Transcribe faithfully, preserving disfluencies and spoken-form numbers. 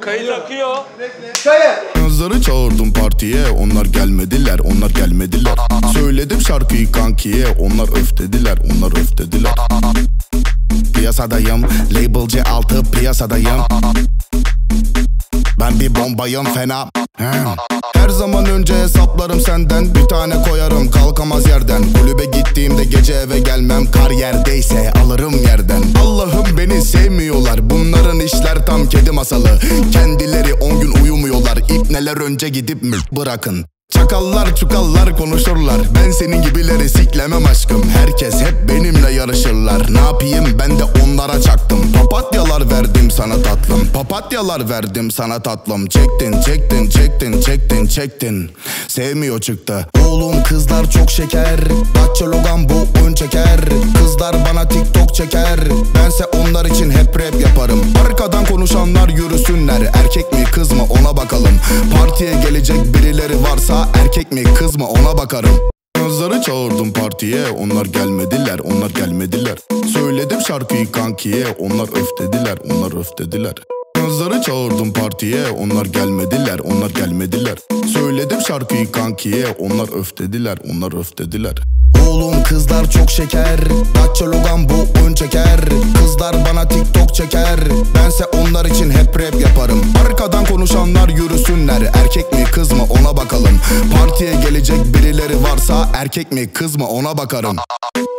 Kayıt akıyor. Kızları çağırdım partiye, onlar gelmediler, onlar gelmediler. Söyledim şarkıyı kankiye, onlar öf dediler, onlar öf dediler. Piyasadayım, label C altı piyasadayım. Ben bir bombayım fena. Her zaman önce hesaplarım senden. Bir tane koyarım kalkamaz yerden. Kulübe gittiğimde gece eve gelmem. Kar yerdeyse alırım yerden. Allah'ım beni sevmiyorlar. Bunların işler tam kedi masalı. Kendileri on gün uyumuyorlar. İpneler önce gidip mülk bırakın. Çakallar çukallar konuşurlar. Ben senin gibileri siklemem aşkım. Herkes hep benimle yarışırlar. Ne yapayım ben de onlara çaktım. Papatyalar verdim sana tatlım. Papatyalar verdim sana tatlım. Çektin çektin çektin çektin çektin. Sevmiyor çıktı. Oğlum kızlar çok şeker. Datça Logan bu ön çeker. Kızlar bana TikTok çeker. Bense onlar için hep rap yaparım. Arkadan konuşanlar yürüsünler. Erkek mi kız mı ona bakalım. Partiye gelecek birileri varsa erkek mi kız mı ona bakarım. Kızları çağırdım partiye, onlar gelmediler, onlar gelmediler. Söyledim şarkıyı kankiye, onlar öf dediler, onlar öf dediler. Kızları çağırdım partiye, onlar gelmediler, onlar gelmediler. Söyledim şarkıyı kankiye, onlar öf dediler, onlar öf dediler. Oğlum kızlar çok şeker. Datça Logan bu ön çeker. Kızlar bana TikTok çeker. Bense onlar için hep rap yaparım. Arkadan konuşanlar yürüsünler. Erkek mi kız mı ona bakalım. Partiye gelecek birileri varsa erkek mi kız mı ona bakarım.